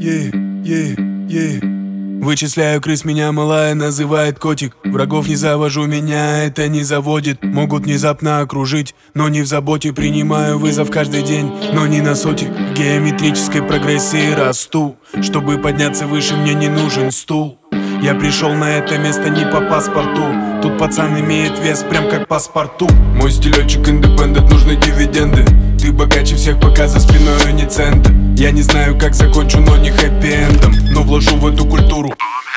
Вычисляю крыс, меня малая называет котик. Врагов не завожу, меня это не заводит. Могут внезапно окружить, но не в заботе. Принимаю вызов каждый день, но не на сотик. В геометрической прогрессии расту. Чтобы подняться выше, мне не нужен стул. Я пришел на это место не по паспорту. Тут пацан имеет вес, прям как паспорту. Мой стилечек индепендент, нужны дивиденды. Ты богаче всех, пока за спиной не цента. Я не знаю, как закончу, но не хэппи-эндом. Но вложу в эту культуру.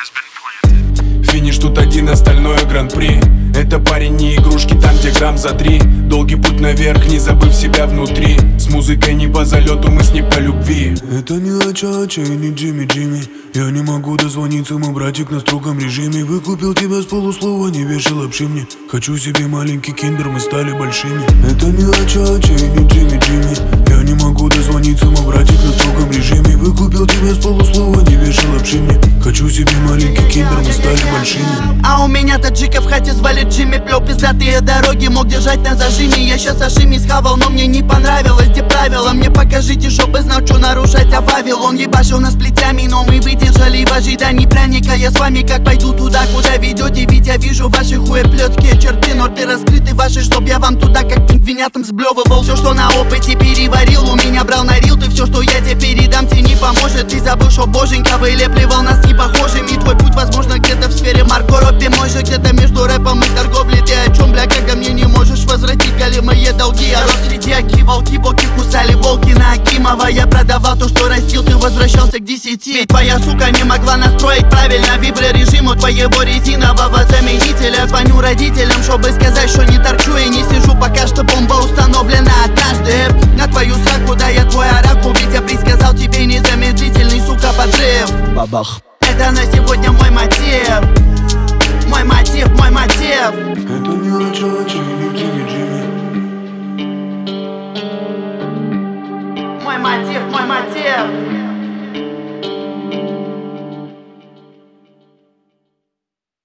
Финиш тут один, остальное гран-при. Это парень не игрушки, там где грамм за 3. Долгий путь наверх, не забыв себя внутри. С музыкой не по залету, мы с ней по любви. Это не Ача-Ача и не Джимми-Джимми. Я не могу дозвониться, мой братик на строгом режиме. Выкупил тебя с полуслова, не вешай лапши мне. Хочу себе маленький киндер, мы стали большими. Это не Ача-Ача и не Джимми-Джимми. Я не могу дозвониться, мой братик на строгом режиме. Выкупил тебя с полуслова, не вешай лапши мне. Хочу себе маленький киндер, мы стали большими. А у меня таджика в хате звали Джимми. Плел пиздатые дороги, мог держать на зажиме. Я щас сашими схавал, но мне не понравилось. Где правила, мне покажите, чтобы знал, что нарушать. А Вавилон ебашил нас плетями, но мы выдержали в ожидании пряника. Я с вами как пойду туда, куда ведете. Ведь я вижу ваши хуеплеткие черты. Но ты раскрыты ваши, чтоб я вам туда как пингвинятам сблевывал. Все, что на опыте переварил, у меня брал на рил. Ты все, что я тебе передам, тебе не поможет. Ты забыл, что боженька вылепливал нас не похожими. Твой путь, возможно, где-то в сфере Марко Робби. Мой же где-то между рэпом и торговлей. Ты о чем, бля, когда мне не можешь возвратить голимые долги? Я рос среди аки, волки, боки кусали волки на Акимова. Я продавал то, что растил, ты возвращался к 10. Ведь твоя сука не могла настроить правильно виброрежим у твоего резинового заменителя. Звоню родителям, чтобы сказать, что не торчу и не сижу, пока что бомба установлена однажды на твою сраку. Да, я твой оракул, ведь я предсказал тебе незамедлительный, сука, подрыв. Бабах. Это на сегодня мой мотив. Мой мотив, мой мотив. Это не Ача-Ача и не Джимми-Джимми. Мой мотив, мой мотив.